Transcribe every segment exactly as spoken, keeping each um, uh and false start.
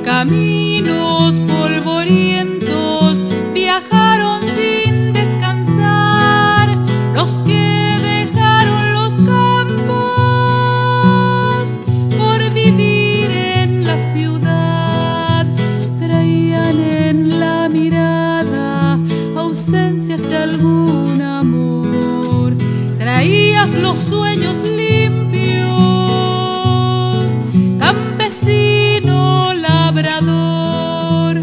caminos polvorientos viajaron sin descansar los que dejaron los campos por vivir en la ciudad. Traían en la mirada ausencias de algún amor. Traías los sueños limpios, campesino labrador.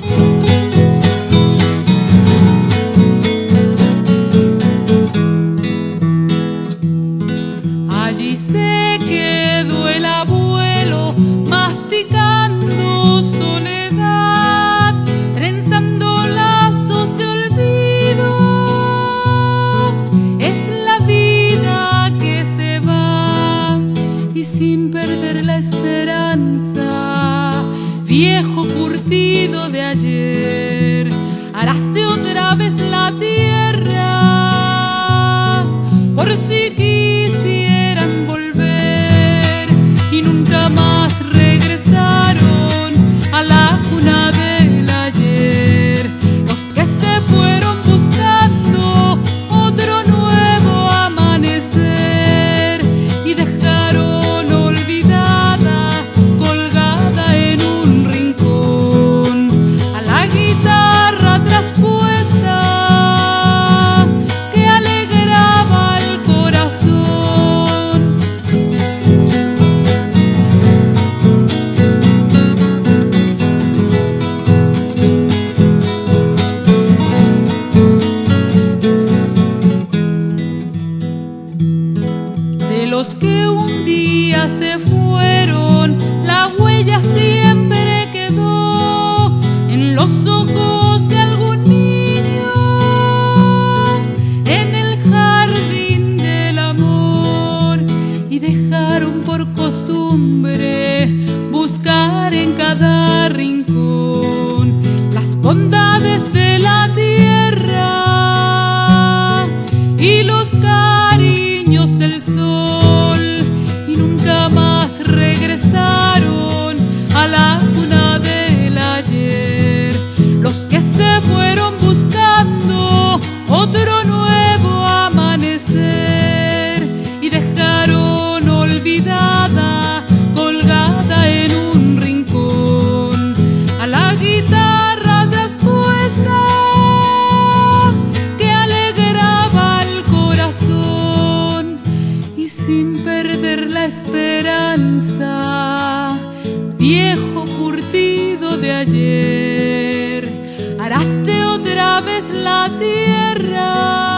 Allí se quedó el abuelo masticando soledad, trenzando lazos de olvido. Es la vida que se va y sin perder la esperanza, viejo curtido de ayer, araste otra vez la tierra por si quisieran volver, y nunca más regresaron a la cuna del ayer. Los que se fueron buscando otro nuevo amanecer y dejaron olvidada, colgada en un rincón, a la guitarra traspuesta que alegraba el corazón. De los que un día se fueron, la huella siempre quedó en los ojos de algún niño, en el jardín del amor, y dejaron por costumbre buscar en cada rincón las bondades de la tierra y los cariños del sol, y nunca más regresaron a la cuna del ayer. Los que se fueron buscando otro nuevo amanecer y dejaron olvidada, colgada en un rincón, a la guitarra traspuesta que alegraba el corazón. Y sin perder la esperanza, viejo curtido de ayer, araste otra vez la tierra